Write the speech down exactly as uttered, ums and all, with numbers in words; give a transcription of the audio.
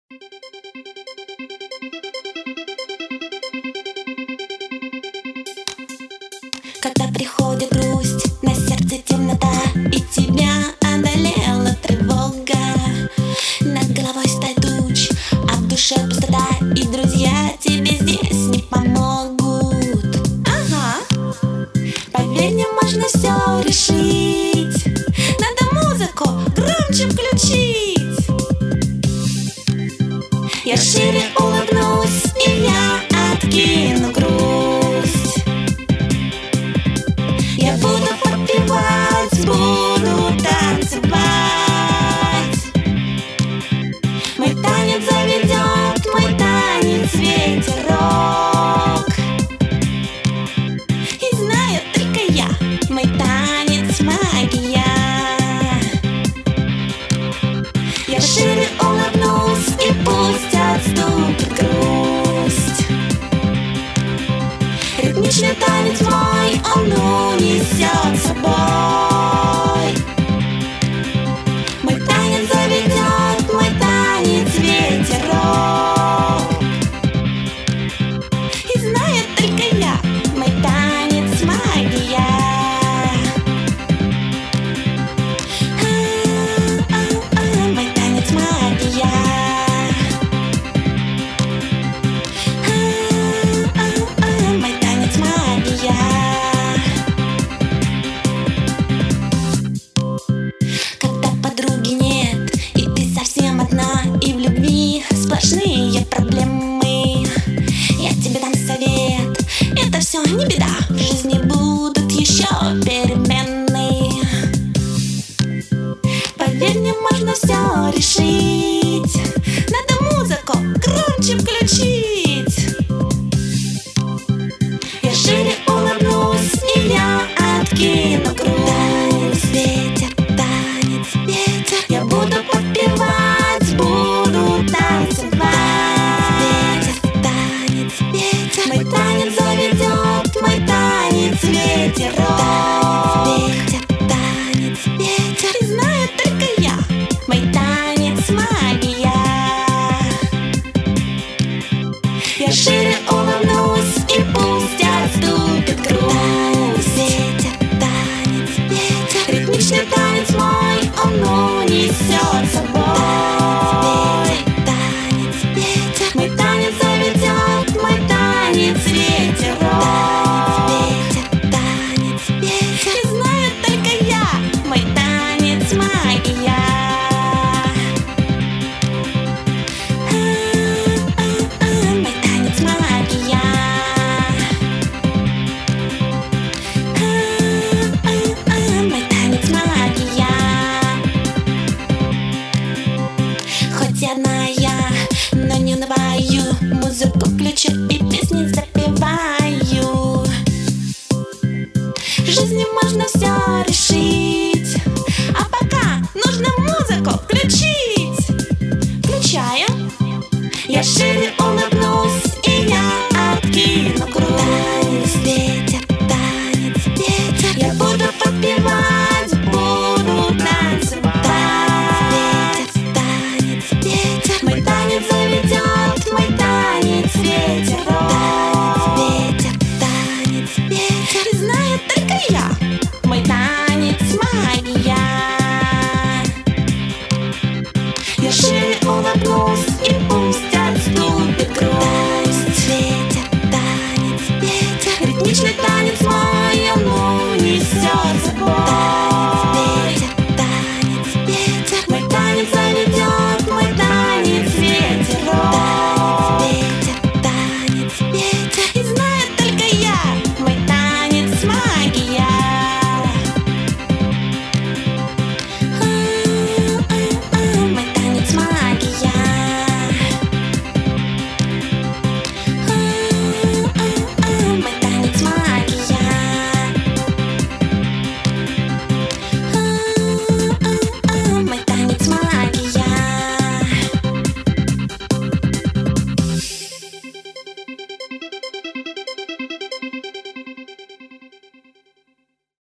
Когда приходит грусть, на сердце темнота, и тебя одолела тревога. Над головой стай туч, а в душе пустота, и друзья тебе здесь не помогут. Ага, поверь, мне можно все решить. Надо музыку громче включить. Я шире улыбнусь, и я откину грусть. Я буду подпевать, буду танцевать. Мой танец заведет, мой танец ветерок. И знаю только я, мой танец магия. Я шире улыбнусь, и пусть отступит грусть. Ритмичный танец мой, он унесет с собой. Мой танец заведет, мой танец ветерок. И знаю только я, мой танец магия. А-а-а, мой танец магия. А-а-а, мой танец магия. Когда подруги нет, и ты совсем одна, и в любви сплошные проблемы, я тебе дам совет, это все не беда, в жизни будут еще перемены. Поверь, мне можно все решить. Надо музыку громче включить. Я шире улыбнусь, и я откину грусть. Ветер, танец, ветер. Я буду подпевать, буду танцевать. Ветер, танец, ветер. Мой танец заведет, мой танец ветерок. Ветер, танец, ветер. И знаю только я, мой танец магия. Я шире улыбнусь, и пусть отступит грусть. Ветер, танец, ветер. Ритмичный танец мой, он унесет с собой. Ветер, танец, ветер. Мой танец заведет, мой танец ветерок. Ветер, танец, ветер. И знаю только я, мой танец магия. А-а-а, мой танец магия. А-а-а, мой танец магия. Хоть одна я, но не унываю, музыку включу и песни запеваю. В жизни можно все решить, а пока нужно музыку включить. Включаю. Я шире улыбаюсь.